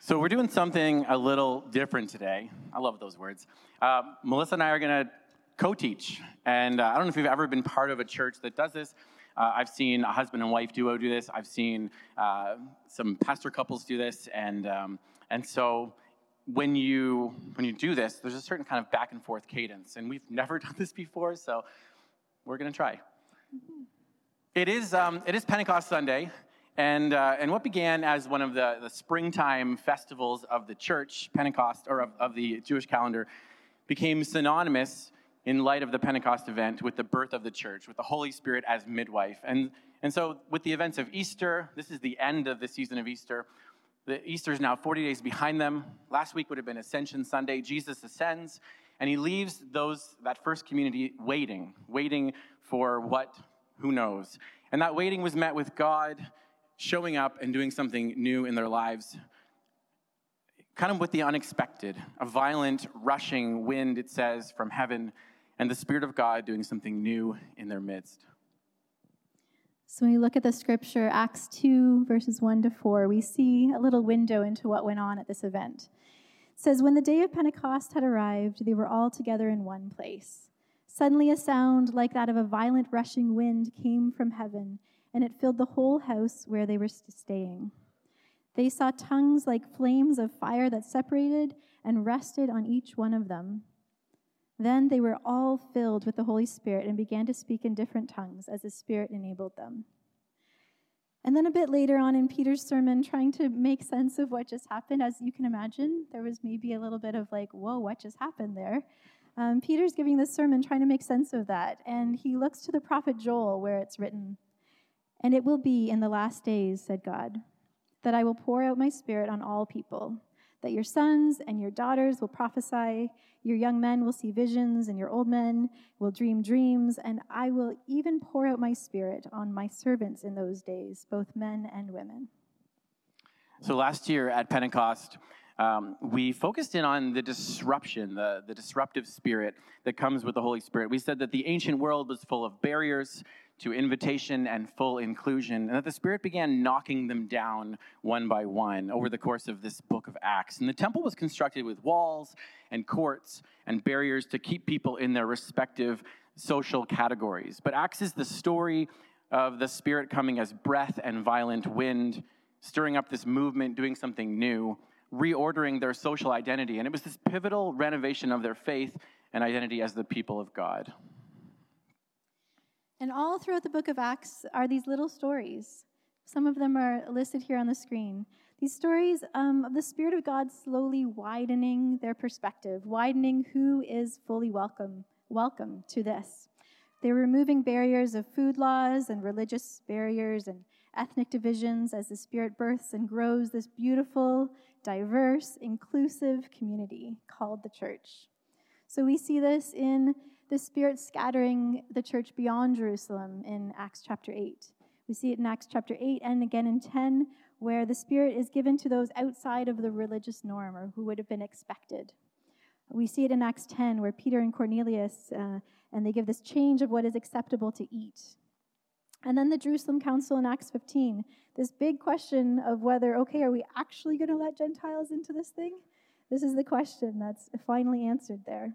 So we're doing something a little different today. I love those words. Melissa and I are going to co-teach. And I don't know if you've ever been part of a church that does this. I've seen a husband and wife duo do this. I've seen some pastor couples do this. And so when you do this, there's a certain kind of back and forth cadence. And we've never done this before, so we're going to try. It is Pentecost Sunday. And what began as one of the springtime festivals of the church, Pentecost, or of the Jewish calendar, became synonymous in light of the Pentecost event with the birth of the church, with the Holy Spirit as midwife. And so with the events of Easter, this is the end of the season of Easter. Easter is now 40 days behind them. Last week would have been Ascension Sunday. Jesus ascends, and he leaves that first community waiting for who knows. And that waiting was met with God showing up and doing something new in their lives, kind of with the unexpected, a violent, rushing wind, it says, from heaven, and the Spirit of God doing something new in their midst. So when we look at the scripture, Acts 2, verses 1 to 4, we see a little window into what went on at this event. It says, when the day of Pentecost had arrived, they were all together in one place. Suddenly a sound like that of a violent rushing wind came from heaven, and it filled the whole house where they were staying. They saw tongues like flames of fire that separated and rested on each one of them. Then they were all filled with the Holy Spirit and began to speak in different tongues as the Spirit enabled them. And then a bit later on in Peter's sermon, trying to make sense of what just happened, as you can imagine, there was maybe a little bit of like, whoa, what just happened there? Peter's giving this sermon trying to make sense of that, and he looks to the prophet Joel where it's written, "And it will be in the last days, said God, that I will pour out my Spirit on all people, that your sons and your daughters will prophesy, your young men will see visions, and your old men will dream dreams, and I will even pour out my Spirit on my servants in those days, both men and women." So last year at Pentecost, we focused in on the disruption, the disruptive spirit that comes with the Holy Spirit. We said that the ancient world was full of barriers to invitation and full inclusion, and that the Spirit began knocking them down one by one over the course of this book of Acts. And the temple was constructed with walls and courts and barriers to keep people in their respective social categories. But Acts is the story of the Spirit coming as breath and violent wind, stirring up this movement, doing something new, reordering their social identity. And it was this pivotal renovation of their faith and identity as the people of God. And all throughout the book of Acts are these little stories. Some of them are listed here on the screen. These stories of the Spirit of God slowly widening their perspective, widening who is fully welcome to this. They're removing barriers of food laws and religious barriers and ethnic divisions as the Spirit births and grows this beautiful, diverse, inclusive community called the church. So we see this in the Spirit scattering the church beyond Jerusalem in Acts chapter 8. We see it in Acts chapter 8 and again in 10, where the Spirit is given to those outside of the religious norm or who would have been expected. We see it in Acts 10, where Peter and Cornelius, and they give this change of what is acceptable to eat. And then the Jerusalem Council in Acts 15, this big question of whether, okay, are we actually going to let Gentiles into this thing? This is the question that's finally answered there.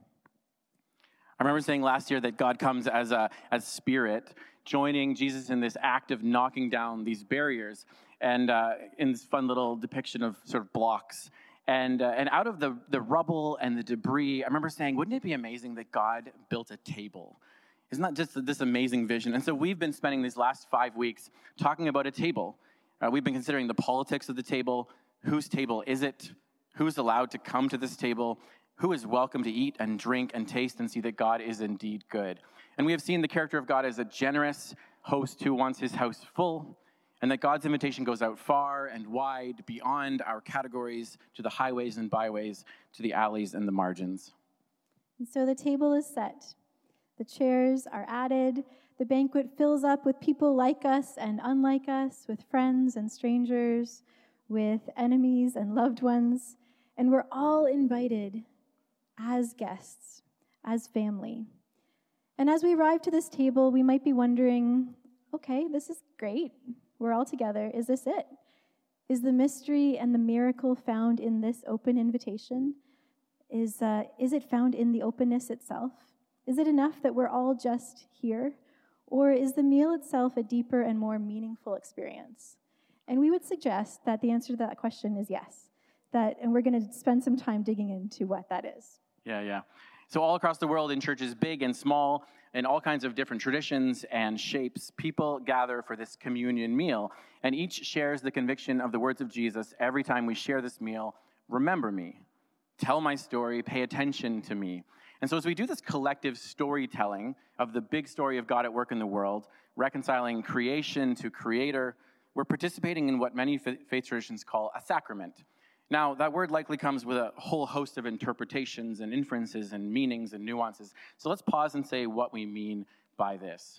I remember saying last year that God comes as Spirit, joining Jesus in this act of knocking down these barriers, and in this fun little depiction of sort of blocks. And out of the rubble and the debris, I remember saying, wouldn't it be amazing that God built a table? Isn't that just this amazing vision? And so we've been spending these last 5 weeks talking about a table. We've been considering the politics of the table. Whose table is it? Who's allowed to come to this table? Who is welcome to eat and drink and taste and see that God is indeed good? And we have seen the character of God as a generous host who wants his house full, and that God's invitation goes out far and wide beyond our categories to the highways and byways, to the alleys and the margins. And so the table is set. The chairs are added. The banquet fills up with people like us and unlike us, with friends and strangers, with enemies and loved ones. And we're all invited as guests, as family. And as we arrive to this table, we might be wondering, okay, this is great. We're all together. Is this it? Is the mystery and the miracle found in this open invitation? Is it found in the openness itself? Is it enough that we're all just here? Or is the meal itself a deeper and more meaningful experience? And we would suggest that the answer to that question is yes. And we're going to spend some time digging into what that is. Yeah. So all across the world, in churches big and small, in all kinds of different traditions and shapes, people gather for this communion meal. And each shares the conviction of the words of Jesus every time we share this meal. Remember me. Tell my story. Pay attention to me. And so as we do this collective storytelling of the big story of God at work in the world, reconciling creation to creator, we're participating in what many faith traditions call a sacrament. Now, that word likely comes with a whole host of interpretations and inferences and meanings and nuances. So let's pause and say what we mean by this.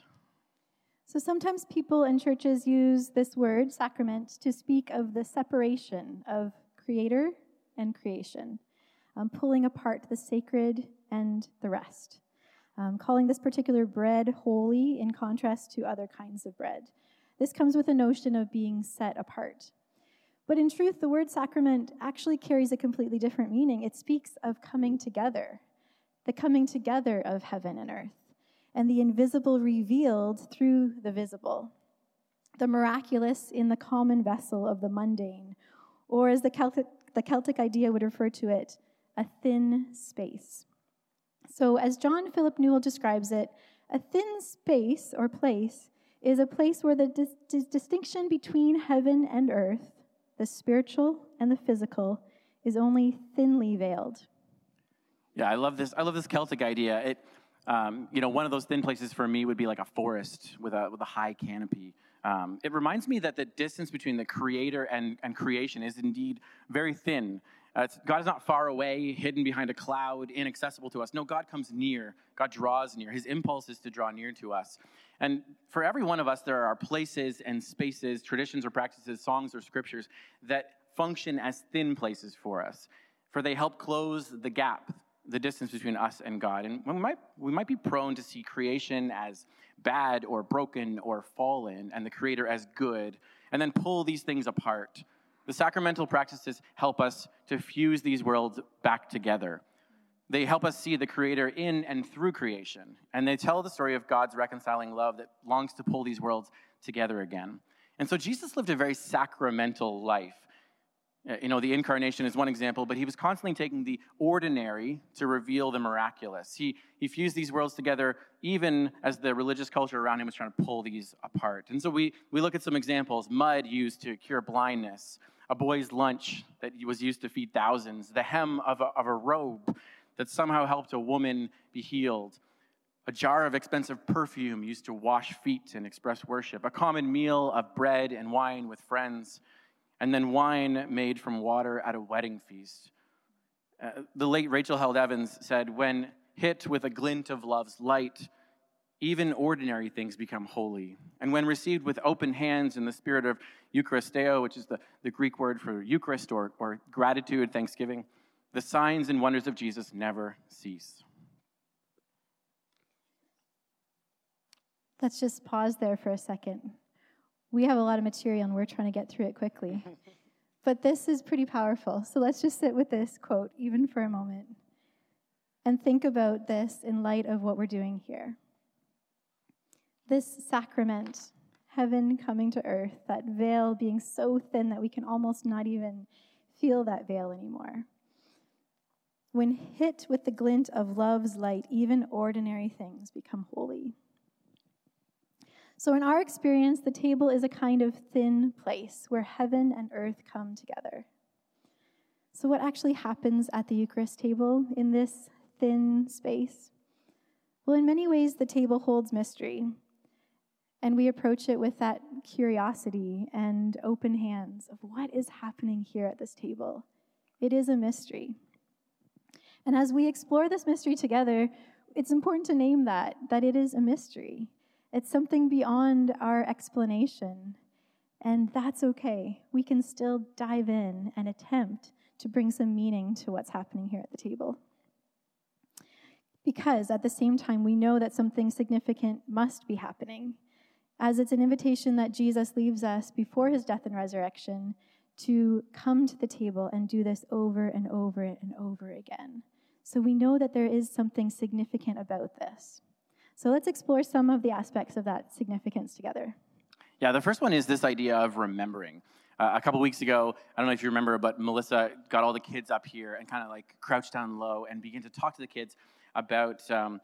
So sometimes people in churches use this word, sacrament, to speak of the separation of creator and creation, pulling apart the sacred and the rest, calling this particular bread holy in contrast to other kinds of bread. This comes with a notion of being set apart. But in truth, the word sacrament actually carries a completely different meaning. It speaks of coming together, the coming together of heaven and earth, and the invisible revealed through the visible, the miraculous in the common vessel of the mundane, or as the Celtic idea would refer to it, a thin space. So as John Philip Newell describes it, a thin space or place is a place where the distinction between heaven and earth, the spiritual and the physical, is only thinly veiled. Yeah, I love this Celtic idea. One of those thin places for me would be like a forest with a high canopy. It reminds me that the distance between the creator and creation is indeed very thin. God is not far away, hidden behind a cloud, inaccessible to us. No, God comes near. God draws near. His impulse is to draw near to us. And for every one of us, there are places and spaces, traditions or practices, songs or scriptures that function as thin places for us, for they help close the gap, the distance between us and God. And we might be prone to see creation as bad or broken or fallen, and the Creator as good, and then pull these things apart. The sacramental practices help us to fuse these worlds back together. They help us see the Creator in and through creation, and they tell the story of God's reconciling love that longs to pull these worlds together again. And so Jesus lived a very sacramental life. The incarnation is one example, but he was constantly taking the ordinary to reveal the miraculous. He fused these worlds together even as the religious culture around him was trying to pull these apart. And so we look at some examples. Mud used to cure blindness, a boy's lunch that was used to feed thousands, the hem of a robe that somehow helped a woman be healed, a jar of expensive perfume used to wash feet and express worship, a common meal of bread and wine with friends, and then wine made from water at a wedding feast. The late Rachel Held Evans said, when hit with a glint of love's light, even ordinary things become holy. And when received with open hands in the spirit of Eucharisteo, which is the Greek word for Eucharist or gratitude, thanksgiving, the signs and wonders of Jesus never cease. Let's just pause there for a second. We have a lot of material and we're trying to get through it quickly. But this is pretty powerful. So let's just sit with this quote even for a moment and think about this in light of what we're doing here. This sacrament, heaven coming to earth, that veil being so thin that we can almost not even feel that veil anymore. When hit with the glint of love's light, even ordinary things become holy. So in our experience, the table is a kind of thin place where heaven and earth come together. So what actually happens at the Eucharist table in this thin space? Well, in many ways, the table holds mystery, and we approach it with that curiosity and open hands of what is happening here at this table. It is a mystery. And as we explore this mystery together, it's important to name that it is a mystery. It's something beyond our explanation, and that's okay. We can still dive in and attempt to bring some meaning to what's happening here at the table. Because at the same time, we know that something significant must be happening, as it's an invitation that Jesus leaves us before his death and resurrection to come to the table and do this over and over and over again. So we know that there is something significant about this. So let's explore some of the aspects of that significance together. Yeah, the first one is this idea of remembering. A couple weeks ago, I don't know if you remember, but Melissa got all the kids up here and kind of like crouched down low and began to talk to the kids about,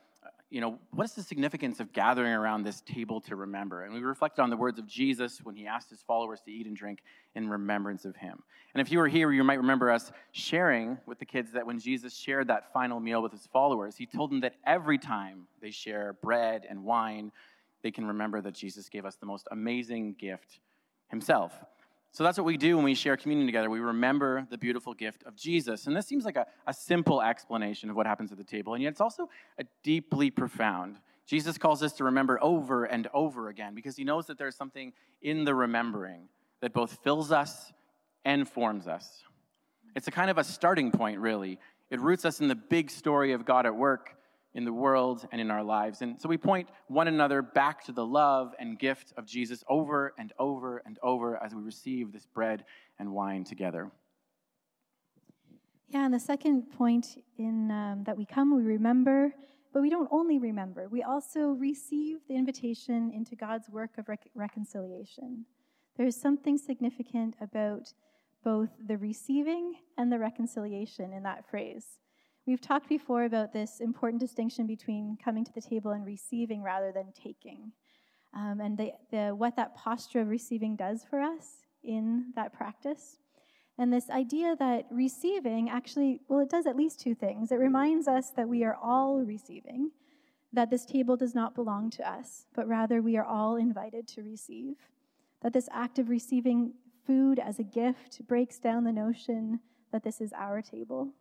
what is the significance of gathering around this table to remember? And we reflected on the words of Jesus when he asked his followers to eat and drink in remembrance of him. And if you were here, you might remember us sharing with the kids that when Jesus shared that final meal with his followers, he told them that every time they share bread and wine, they can remember that Jesus gave us the most amazing gift himself. So that's what we do when we share communion together. We remember the beautiful gift of Jesus. And this seems like a simple explanation of what happens at the table, and yet it's also a deeply profound. Jesus calls us to remember over and over again because he knows that there's something in the remembering that both fills us and forms us. It's a kind of a starting point, really. It roots us in the big story of God at work in the world and in our lives. And so we point one another back to the love and gift of Jesus over and over and over as we receive this bread and wine together. Yeah, and the second point in that we come, we remember, but we don't only remember. We also receive the invitation into God's work of reconciliation. There's something significant about both the receiving and the reconciliation in that phrase. We've talked before about this important distinction between coming to the table and receiving rather than taking, and what that posture of receiving does for us in that practice. And this idea that receiving actually, it does at least two things. It reminds us that we are all receiving, that this table does not belong to us, but rather we are all invited to receive, that this act of receiving food as a gift breaks down the notion that this is our table.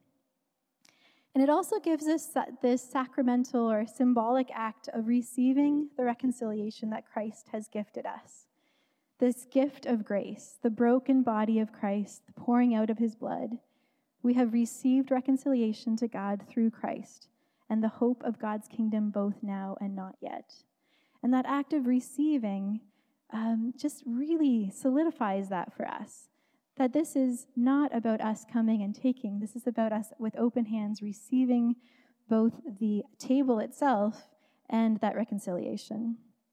And it also gives us this sacramental or symbolic act of receiving the reconciliation that Christ has gifted us. This gift of grace, the broken body of Christ, the pouring out of his blood. We have received reconciliation to God through Christ and the hope of God's kingdom both now and not yet. And that act of receiving just really solidifies that for us. That this is not about us coming and taking. This is about us with open hands receiving both the table itself and that reconciliation.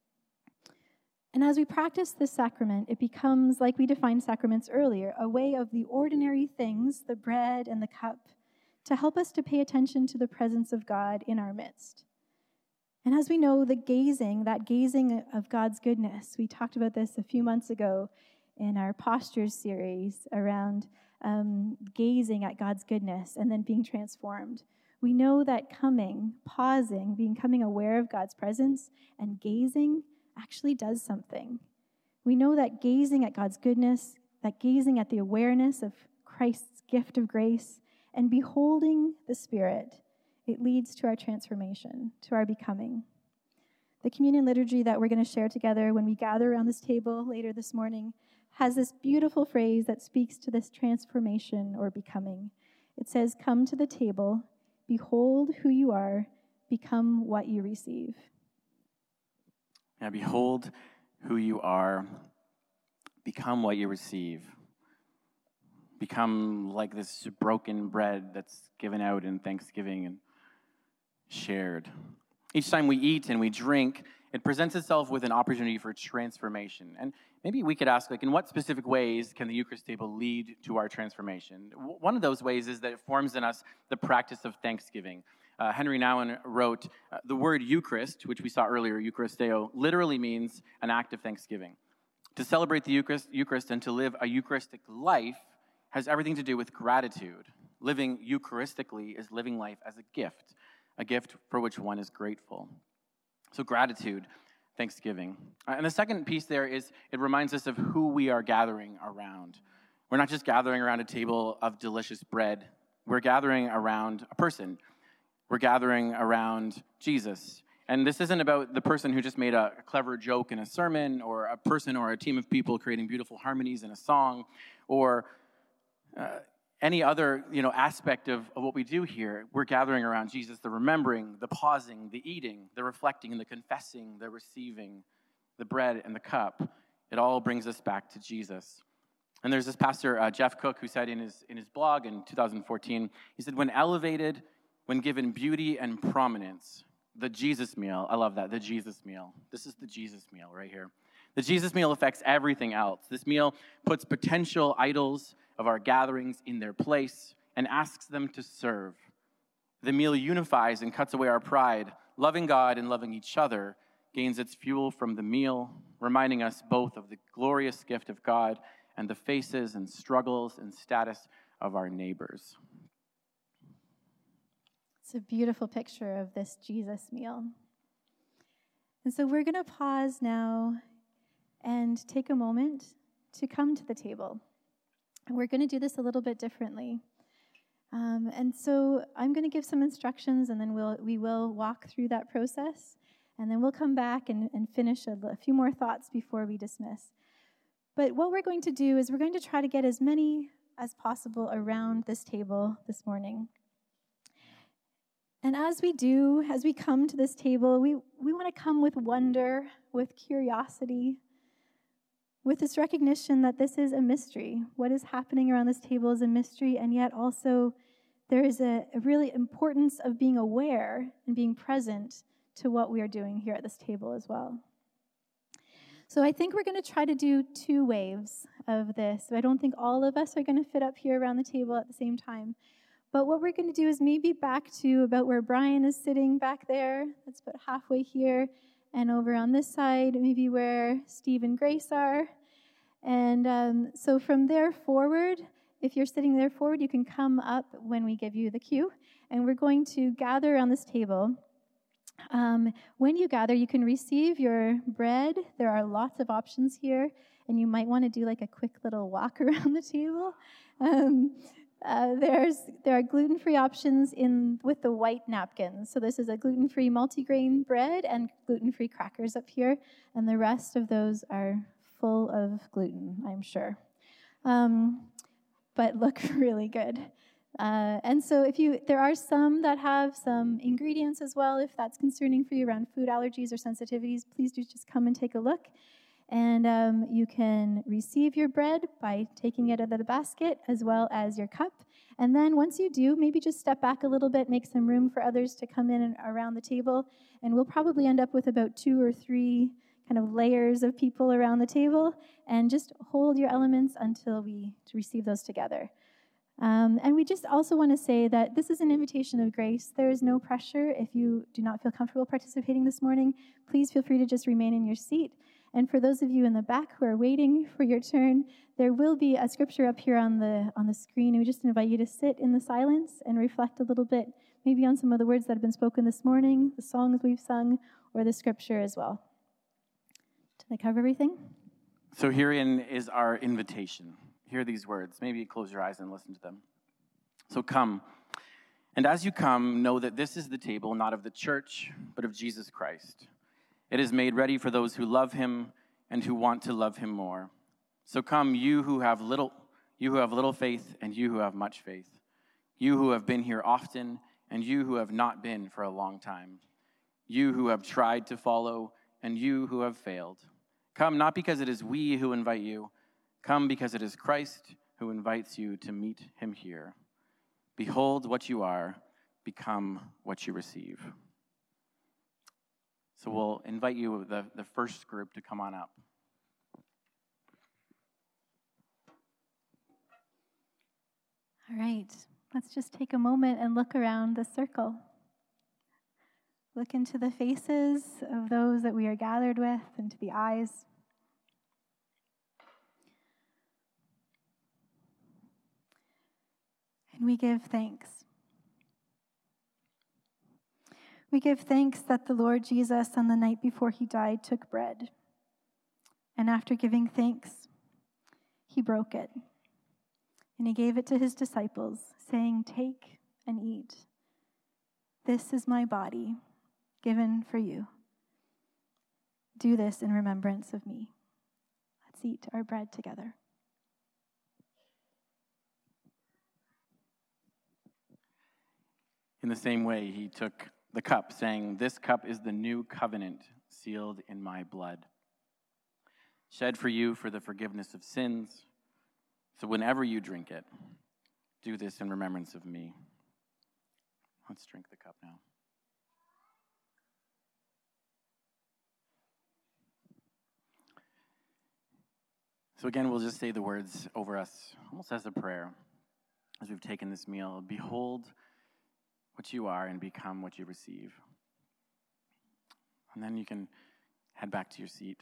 And as we practice this sacrament, it becomes, like we defined sacraments earlier, a way of the ordinary things, the bread and the cup, to help us to pay attention to the presence of God in our midst. And as we know, that gazing of God's goodness, we talked about this a few months ago, in our Postures series around gazing at God's goodness and then being transformed. We know that pausing, becoming aware of God's presence and gazing actually does something. We know that gazing at God's goodness, that gazing at the awareness of Christ's gift of grace and beholding the Spirit, it leads to our transformation, to our becoming. The communion liturgy that we're going to share together when we gather around this table later this morning has this beautiful phrase that speaks to this transformation or becoming. It says, "Come to the table, behold who you are, become what you receive." Now, behold who you are, become what you receive. Become like this broken bread that's given out in Thanksgiving and shared. Each time we eat and we drink, it presents itself with an opportunity for transformation. And maybe we could ask, in what specific ways can the Eucharist table lead to our transformation? One of those ways is that it forms in us the practice of thanksgiving. Henry Nouwen wrote, the word Eucharist, which we saw earlier, Eucharisteo, literally means an act of thanksgiving. To celebrate the Eucharist and to live a Eucharistic life has everything to do with gratitude. Living Eucharistically is living life as a gift for which one is grateful. So gratitude, thanksgiving. And the second piece there is it reminds us of who we are gathering around. We're not just gathering around a table of delicious bread. We're gathering around a person. We're gathering around Jesus. And this isn't about the person who just made a clever joke in a sermon, or a person or a team of people creating beautiful harmonies in a song, or any other aspect of what we do here. We're gathering around Jesus, the remembering, the pausing, the eating, the reflecting, the confessing, the receiving, the bread and the cup. It all brings us back to Jesus. And there's this pastor, Jeff Cook, who said in his blog in 2014, he said, when elevated, when given beauty and prominence, the Jesus meal, I love that, the Jesus meal. This is the Jesus meal right here. The Jesus meal affects everything else. This meal puts potential idols of our gatherings in their place and asks them to serve. The meal unifies and cuts away our pride. Loving God and loving each other gains its fuel from the meal, reminding us both of the glorious gift of God and the faces and struggles and status of our neighbors. It's a beautiful picture of this Jesus meal. And so we're going to pause now and take a moment to come to the table. And we're going to do this a little bit differently. And so I'm going to give some instructions, and then we will walk through that process, and then we'll come back and finish a few more thoughts before we dismiss. But what we're going to do is we're going to try to get as many as possible around this table this morning. And as we come to this table, we want to come with wonder, with curiosity, with this recognition that this is a mystery. What is happening around this table is a mystery, and yet also there is a really importance of being aware and being present to what we are doing here at this table as well. So I think we're going to try to do 2 waves of this. I don't think all of us are going to fit up here around the table at the same time. But what we're going to do is maybe back to about where Brian is sitting back there. That's about halfway here. And over on this side, maybe where Steve and Grace are. And so from there forward, if you're sitting there forward, you can come up when we give you the cue. And we're going to gather around this table. When you gather, you can receive your bread. There are lots of options here, and you might want to do like a quick little walk around the table. There are gluten-free options with the white napkins. So this is a gluten-free multigrain bread and gluten-free crackers up here, and the rest of those are full of gluten, I'm sure, but look really good. And so there are some that have some ingredients as well. If that's concerning for you around food allergies or sensitivities, please do just come and take a look. And you can receive your bread by taking it out of the basket as well as your cup. And then once you do, maybe just step back a little bit, make some room for others to come in and around the table. And we'll probably end up with about 2 or 3 kind of layers of people around the table. And just hold your elements until we receive those together. And we just also want to say that this is an invitation of grace. There is no pressure. If you do not feel comfortable participating this morning, please feel free to just remain in your seat. And for those of you in the back who are waiting for your turn, there will be a scripture up here on the screen. And we just invite you to sit in the silence and reflect a little bit, maybe on some of the words that have been spoken this morning, the songs we've sung, or the scripture as well. Did I cover everything? So herein is our invitation. Hear these words. Maybe close your eyes and listen to them. So come, and as you come, know that this is the table, not of the church, but of Jesus Christ. It is made ready for those who love him and who want to love him more. So come, you who have little faith, and you who have much faith. You who have been here often, and you who have not been for a long time. You who have tried to follow, and you who have failed. Come not because it is we who invite you. Come because it is Christ who invites you to meet him here. Behold what you are, become what you receive. So we'll invite you, the first group, to come on up. All right, let's just take a moment and look around the circle. Look into the faces of those that we are gathered with, into the eyes. And we give thanks. We give thanks that the Lord Jesus, on the night before he died, took bread. And after giving thanks, he broke it. And he gave it to his disciples, saying, "Take and eat. This is my body, given for you. Do this in remembrance of me." Let's eat our bread together. In the same way, he took the cup, saying, "This cup is the new covenant, sealed in my blood, shed for you for the forgiveness of sins. So whenever you drink it, do this in remembrance of me. Let's drink the cup now. So again, we'll just say the words over us, almost as a prayer, as we've taken this meal. Behold what you are and become what you receive. And then you can head back to your seat.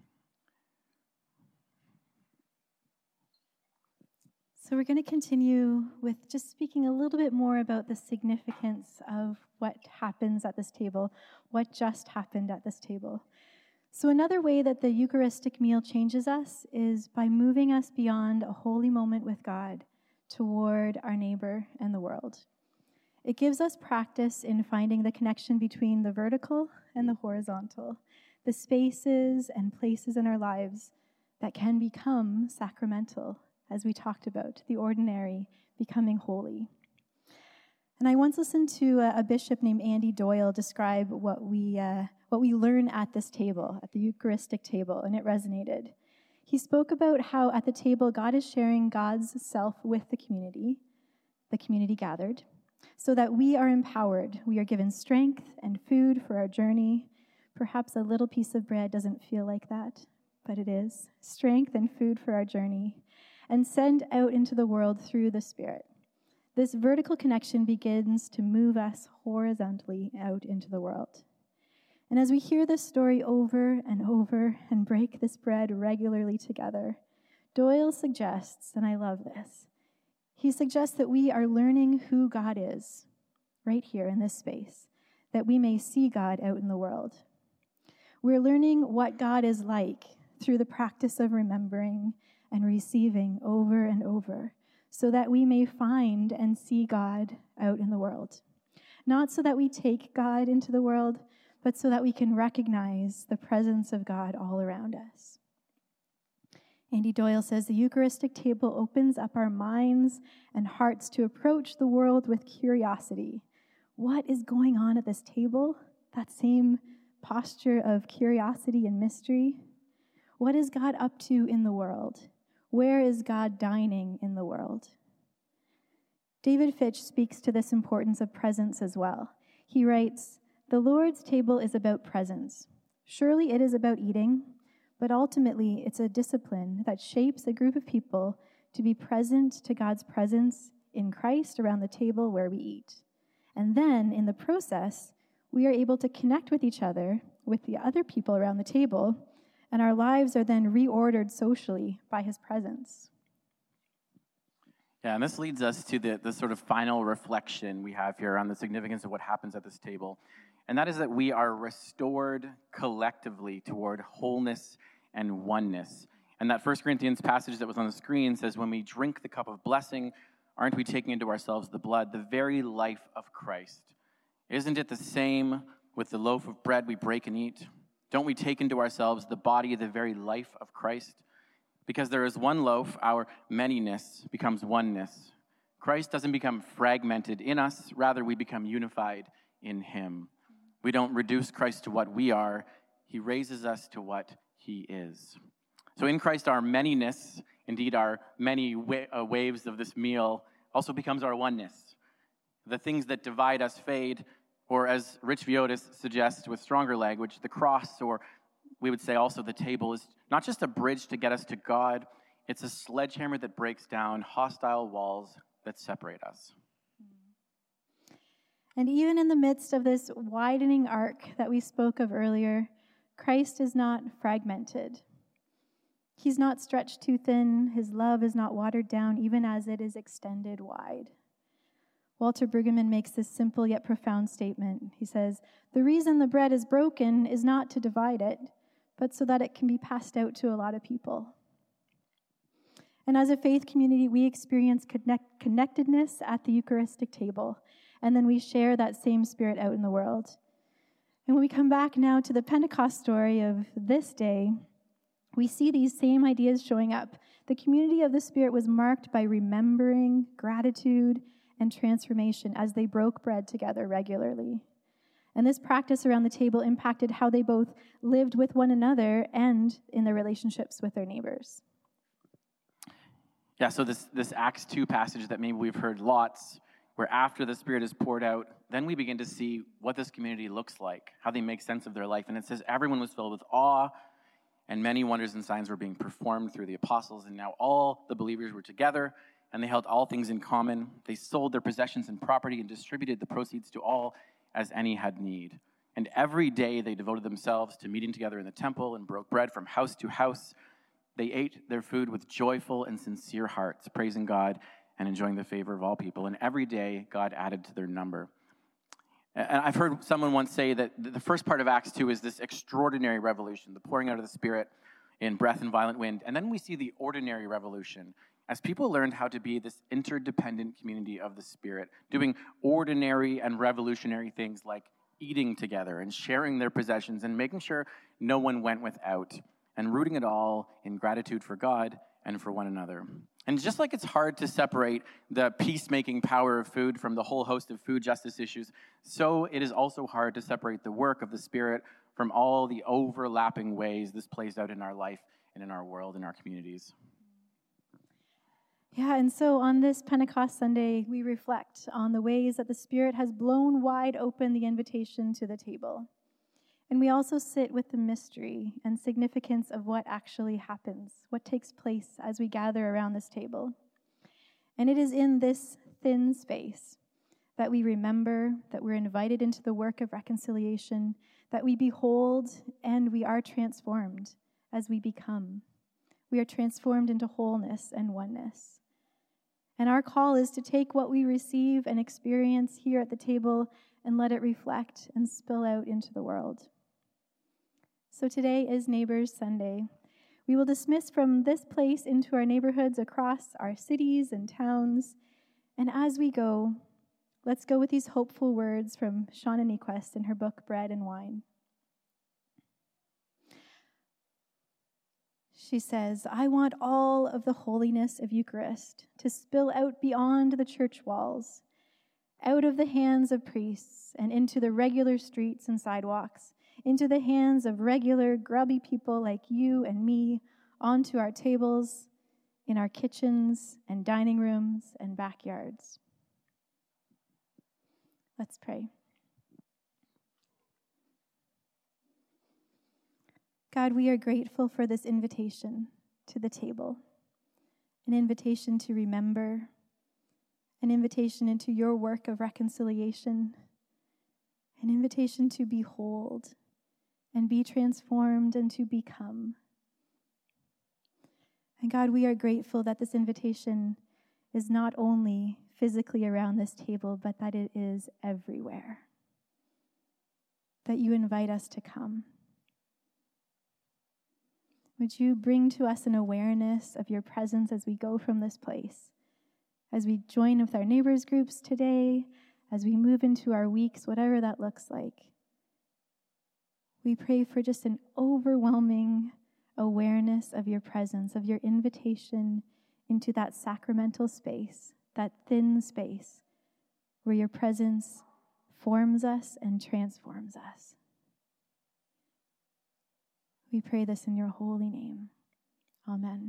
So we're going to continue with just speaking a little bit more about the significance of what happens at this table, what just happened at this table. So another way that the Eucharistic meal changes us is by moving us beyond a holy moment with God toward our neighbor and the world. It gives us practice in finding the connection between the vertical and the horizontal, the spaces and places in our lives that can become sacramental, as we talked about, the ordinary becoming holy. And I once listened to a bishop named Andy Doyle describe what we learn at this table, at the Eucharistic table, and it resonated. He spoke about how at the table God is sharing God's self with the community gathered, so that we are empowered. We are given strength and food for our journey. Perhaps a little piece of bread doesn't feel like that, but it is. Strength and food for our journey, and sent out into the world through the Spirit. This vertical connection begins to move us horizontally out into the world. And as we hear this story over and break this bread regularly together, Doyle suggests, and I love this, he suggests that we are learning who God is right here in this space, that we may see God out in the world. We're learning what God is like through the practice of remembering and receiving over and over, so that we may find and see God out in the world. Not so that we take God into the world, but so that we can recognize the presence of God all around us. Andy Doyle says the Eucharistic table opens up our minds and hearts to approach the world with curiosity. What is going on at this table? That same posture of curiosity and mystery. What is God up to in the world? Where is God dining in the world? David Fitch speaks to this importance of presence as well. He writes, "The Lord's table is about presence. Surely it is about eating, but ultimately it's a discipline that shapes a group of people to be present to God's presence in Christ around the table where we eat. And then, in the process, we are able to connect with each other, with the other people around the table, and our lives are then reordered socially by his presence." Yeah, and this leads us to the sort of final reflection we have here on the significance of what happens at this table. And that is that we are restored collectively toward wholeness and oneness. And that 1 Corinthians passage that was on the screen says, when we drink the cup of blessing, aren't we taking into ourselves the blood, the very life of Christ? Isn't it the same with the loaf of bread we break and eat? Don't we take into ourselves the body, the very life of Christ? Because there is one loaf, our manyness becomes oneness. Christ doesn't become fragmented in us, rather we become unified in him. We don't reduce Christ to what we are, he raises us to what he is. So in Christ, our manyness, indeed our many waves of this meal, also becomes our oneness. The things that divide us fade, or as Rich Viotis suggests with stronger language, the cross, or we would say also the table, is not just a bridge to get us to God, it's a sledgehammer that breaks down hostile walls that separate us. And even in the midst of this widening arc that we spoke of earlier, Christ is not fragmented. He's not stretched too thin. His love is not watered down, even as it is extended wide. Walter Brueggemann makes this simple yet profound statement. He says, "The reason the bread is broken is not to divide it, but so that it can be passed out to a lot of people." And as a faith community, we experience connectedness at the Eucharistic table, and then we share that same spirit out in the world. And when we come back now to the Pentecost story of this day, we see these same ideas showing up. The community of the Spirit was marked by remembering, gratitude, and transformation as they broke bread together regularly. And this practice around the table impacted how they both lived with one another and in their relationships with their neighbors. Yeah, so this Acts 2 passage that maybe we've heard lots, where after the Spirit is poured out, then we begin to see what this community looks like, how they make sense of their life. And it says everyone was filled with awe, and many wonders and signs were being performed through the apostles. And now all the believers were together, and they held all things in common. They sold their possessions and property and distributed the proceeds to all as any had need. And every day they devoted themselves to meeting together in the temple and broke bread from house to house. They ate their food with joyful and sincere hearts, praising God and enjoying the favor of all people. And every day God added to their number. And I've heard someone once say that the first part of Acts 2 is this extraordinary revolution, the pouring out of the Spirit in breath and violent wind. And then we see the ordinary revolution as people learned how to be this interdependent community of the Spirit, doing ordinary and revolutionary things like eating together and sharing their possessions and making sure no one went without, and rooting it all in gratitude for God and for one another. And just like it's hard to separate the peacemaking power of food from the whole host of food justice issues, so it is also hard to separate the work of the Spirit from all the overlapping ways this plays out in our life and in our world, in our communities. Yeah, and so on this Pentecost Sunday, we reflect on the ways that the Spirit has blown wide open the invitation to the table. And we also sit with the mystery and significance of what actually happens, what takes place as we gather around this table. And it is in this thin space that we remember that we're invited into the work of reconciliation, that we behold and we are transformed as we become. We are transformed into wholeness and oneness. And our call is to take what we receive and experience here at the table and let it reflect and spill out into the world. So today is Neighbors Sunday. We will dismiss from this place into our neighborhoods across our cities and towns. And as we go, let's go with these hopeful words from Shauna Niequist in her book, Bread and Wine. She says, I want all of the holiness of Eucharist to spill out beyond the church walls, out of the hands of priests and into the regular streets and sidewalks, into the hands of regular grubby people like you and me, onto our tables, in our kitchens and dining rooms and backyards. Let's pray. God, we are grateful for this invitation to the table, an invitation to remember, an invitation into your work of reconciliation, an invitation to behold and be transformed and to become. And God, we are grateful that this invitation is not only physically around this table, but that it is everywhere, that you invite us to come. Would you bring to us an awareness of your presence as we go from this place, as we join with our neighbors groups today, as we move into our weeks, whatever that looks like. We pray for just an overwhelming awareness of your presence, of your invitation into that sacramental space, that thin space where your presence forms us and transforms us. We pray this in your holy name. Amen.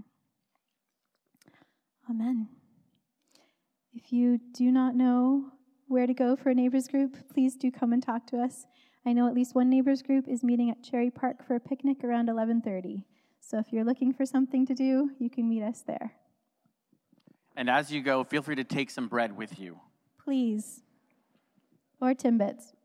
Amen. If you do not know where to go for a neighbors group, please do come and talk to us. I know at least one neighbors group is meeting at Cherry Park for a picnic around 11:30. So if you're looking for something to do, you can meet us there. And as you go, feel free to take some bread with you. Please. Or Timbits.